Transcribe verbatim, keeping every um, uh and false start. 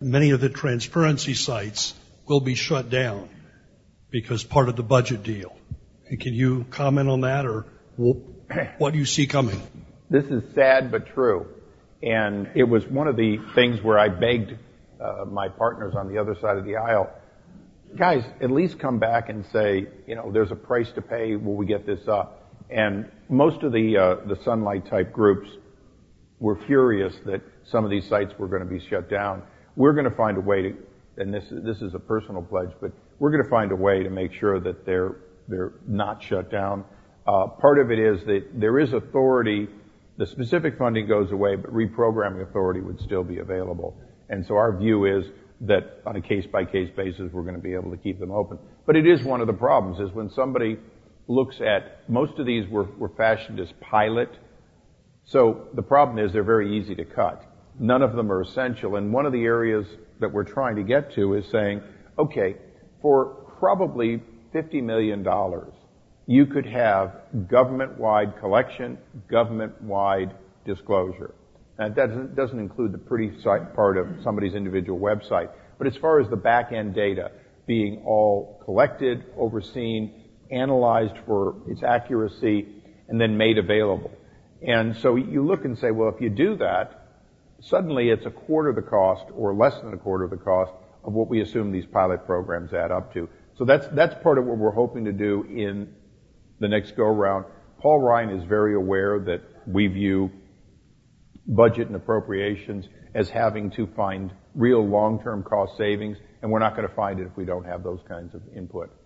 many of the transparency sites will be shut down because part of the budget deal. And can you comment on that, or what do you see coming? This is sad but true. And it was one of the things where I begged uh, my partners on the other side of the aisle, guys, at least come back and say, you know, there's a price to pay. Will we get this up? And most of the uh, the Sunlight type groups were furious that some of these sites were going to be shut down. We're going to find a way to, and this is, this is a personal pledge, but we're going to find a way to make sure that they're they're not shut down. Uh, part of it is that there is authority. The specific funding goes away, but reprogramming authority would still be available. And so our view is that on a case-by-case basis, we're going to be able to keep them open. But it is one of the problems, is when somebody looks at, most of these were, were fashioned as pilot. So the problem is they're very easy to cut. None of them are essential. And one of the areas that we're trying to get to is saying, okay, for probably fifty million dollars, you could have government-wide collection, government-wide disclosure. And that doesn't, doesn't include the pretty site part of somebody's individual website. But as far as the back-end data being all collected, overseen, analyzed for its accuracy, and then made available. And so you look and say, well, if you do that, suddenly it's a quarter of the cost, or less than a quarter of the cost, of what we assume these pilot programs add up to. So that's that's part of what we're hoping to do in the next go-round. Paul Ryan is very aware that we view budget and appropriations as having to find real long-term cost savings, and we're not going to find it if we don't have those kinds of input.